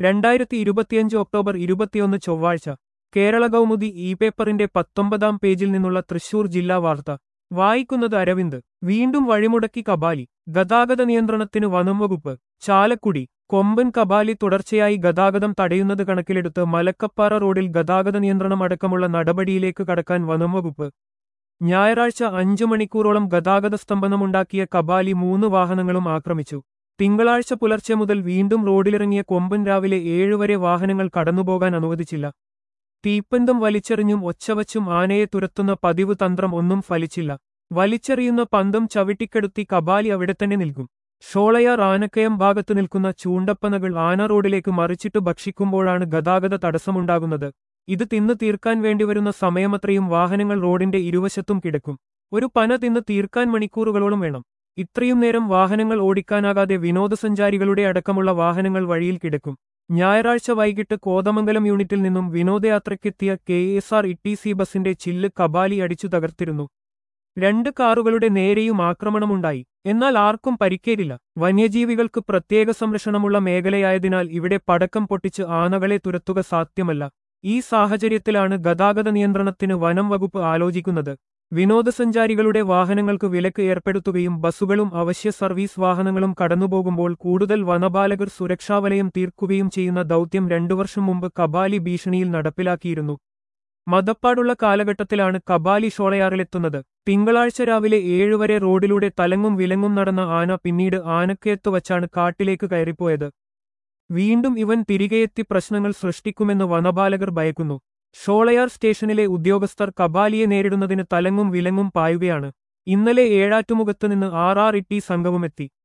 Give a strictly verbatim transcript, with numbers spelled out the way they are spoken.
രണ്ടായിരത്തി ഇരുപത്തിയഞ്ച് ഒക്ടോബർ ഇരുപത്തിയൊന്ന് ചൊവ്വാഴ്ച കേരള കൗമുദി ഇ പേപ്പറിന്റെ പത്തൊമ്പതാം പേജിൽ നിന്നുള്ള തൃശൂർ ജില്ലാ വാർത്ത വായിക്കുന്നത് അരവിന്ദ്. വീണ്ടും വഴിമുടക്കി കബാലി. ഗതാഗത നിയന്ത്രണത്തിന് വനം വകുപ്പ്. ചാലക്കുടി. കൊമ്പൻ കബാലി തുടർച്ചയായി ഗതാഗതം തടയുന്നത് കണക്കിലെടുത്ത് മലക്കപ്പാറ റോഡിൽ ഗതാഗത നിയന്ത്രണം അടക്കമുള്ള നടപടിയിലേക്ക് കടക്കാൻ വനം വകുപ്പ്. ഞായറാഴ്ച അഞ്ചു മണിക്കൂറോളം ഗതാഗത സ്തംഭനമുണ്ടാക്കിയ കബാലി മൂന്ന് വാഹനങ്ങളും ആക്രമിച്ചു. തിങ്കളാഴ്ച പുലർച്ചെ മുതൽ വീണ്ടും റോഡിലിറങ്ങിയ കൊമ്പൻ രാവിലെ ഏഴുവരെ വാഹനങ്ങൾ കടന്നുപോകാൻ അനുവദിച്ചില്ല. തീപ്പന്തം വലിച്ചെറിഞ്ഞും ഒച്ചവച്ചും ആനയെ തുരത്തുന്ന പതിവ് തന്ത്രം ഒന്നും ഫലിച്ചില്ല. വലിച്ചെറിയുന്ന പന്തം ചവിട്ടിക്കെടുത്തി കബാലി അവിടെത്തന്നെ നിൽക്കും. ഷോളയാർ ആനക്കയം ഭാഗത്ത് നിൽക്കുന്ന ചൂണ്ടപ്പനകൾ ആന റോഡിലേക്ക് മറിച്ചിട്ട് ഭക്ഷിക്കുമ്പോഴാണ് ഗതാഗത തടസ്സമുണ്ടാകുന്നത്. ഇത് തിന്ന് തീർക്കാൻ വേണ്ടിവരുന്ന സമയമത്രയും വാഹനങ്ങൾ റോഡിന്റെ ഇരുവശത്തും കിടക്കും. ഒരു പന തിന്ന് തീർക്കാൻ മണിക്കൂറുകളോളം വേണം. ഇത്രയും നേരം വാഹനങ്ങൾ ഓടിക്കാനാകാതെ വിനോദസഞ്ചാരികളുടെ അടക്കമുള്ള വാഹനങ്ങൾ വഴിയിൽ കിടക്കും. ഞായറാഴ്ച വൈകിട്ട് കോതമംഗലം യൂണിറ്റിൽ നിന്നും വിനോദയാത്രയ്ക്കെത്തിയ K S R E T C ബസിന്റെ ചില്ല് കബാലി അടിച്ചു തകർത്തിരുന്നു. രണ്ട് കാറുകളുടെ നേരെയും ആക്രമണമുണ്ടായി. എന്നാൽ ആർക്കും പരിക്കേറ്റില്ല. വന്യജീവികൾക്ക് പ്രത്യേക സംരക്ഷണമുള്ള മേഖലയായതിനാൽ ഇവിടെ പടക്കം പൊട്ടിച്ച് ആനകളെ തുരത്തുക സാധ്യമല്ല. ഈ സാഹചര്യത്തിലാണ് ഗതാഗത നിയന്ത്രണത്തിന് വനം വകുപ്പ് ആലോചിക്കുന്നത്. വിനോദസഞ്ചാരികളുടെ വാഹനങ്ങൾക്ക് വിലക്ക് ഏർപ്പെടുത്തുകയും ബസുകളും അവശ്യ സർവീസ് വാഹനങ്ങളും കടന്നുപോകുമ്പോൾ കൂടുതൽ വനപാലകർ സുരക്ഷാവലയം തീർക്കുകയും ചെയ്യുന്ന ദൗത്യം രണ്ടു വർഷം മുമ്പ് കബാലി ഭീഷണിയിൽ നടപ്പിലാക്കിയിരുന്നു. മദപ്പാടുള്ള കാലഘട്ടത്തിലാണ് കബാലി ഷോളയാറിലെത്തുന്നത്. തിങ്കളാഴ്ച രാവിലെ ഏഴുവരെ റോഡിലൂടെ തലങ്ങും വിലങ്ങും നടന്ന ആന പിന്നീട് ആനക്കയത്തു വച്ചാണ് കാട്ടിലേക്ക് കയറിപ്പോയത്. വീണ്ടും ഇവൻ തിരികെയെത്തി പ്രശ്നങ്ങൾ സൃഷ്ടിക്കുമെന്ന് വനപാലകർ ഭയക്കുന്നു. ഷോളയാർ സ്റ്റേഷനിലെ ഉദ്യോഗസ്ഥർ കബാലിയെ നേരിടുന്നതിന് തലങ്ങും വിലങ്ങും പായുകയാണ്. ഇന്നലെ ഏഴാറ്റുമുഖത്ത് നിന്ന് ആർ ആർ ഇ ടി സംഘവുമെത്തി.